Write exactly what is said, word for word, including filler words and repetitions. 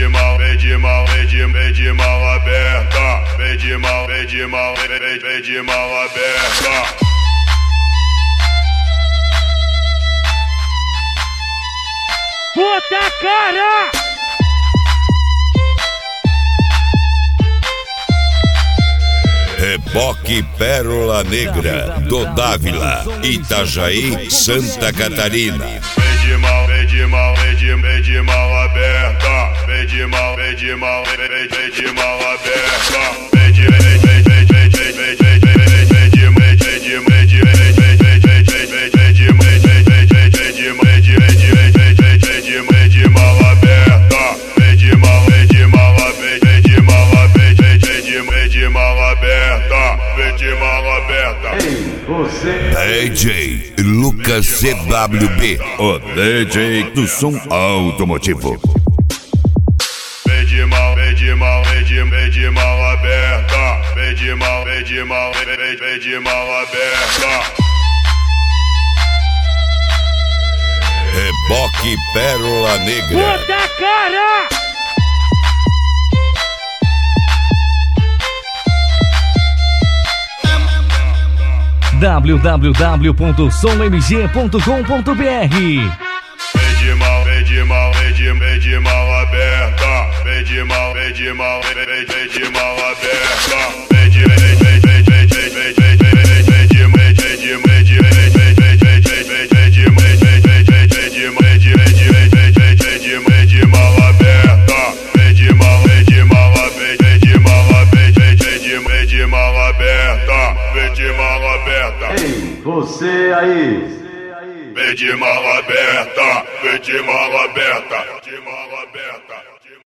de mal, vem de mal, vem de, vem de mal aberta. Vem de mal, vem de mal, vem, vem, vem de mal aberta. Puta cara! Reboque Pérola Negra, do Dávila, Itajaí, Santa Catarina. Vem de mal, vem de mal, vem de, vem de mal aberta. Vem de mal, vem de mal, vem, vem, vem de mal aberta. Vem de, vem, vem, vem, vem, vem, vem, vem, vem, vem, vem de, vem de, vem de, vem de, vem, vem, vem, vem, vem, vem, vem de, vem, vem, vem, vem, vem, vem de, vem de, vem de, vem, vem, vem, vem de, vem de mal aberta. Vem de mal, vem de mal, vem, vem de mal, vem, vem, vem de, vem de mal aberta. Vem de mal aberta. Ei, você. D J Lucas C W B, o D J do som automotivo. Vem de mal, vem de mal, vem de, vem de mal aberta. Vem de mal, vem de mal, vem, vem, vem de mal aberta. Reboque Pérola Negra. Puta cara! w w w ponto som m g ponto com ponto b r. Vem de mal, vem de mal, vem de, vem de mal aberta. Vem de mal, vem de mal, vem, vem, vem de mal aberta. Vem de, vem, vem, vem, vem, vem, vem, vem, vem, vem, vem de, vem de, vem de, vem de, vem, vem, vem, vem, vem, vem, vem de, vem, vem, vem, vem, vem, vem de, vem de, vem de, vem, vem, vem, vem de, vem de mal aberta. Vem de mal, vem de mal, vem, vem de mal, vem, vem, vem de, vem de mal aberta. Vem de mal aberta. Ei, você aí. Vem de mal aberta, vem de mal aberta, de mal aberta.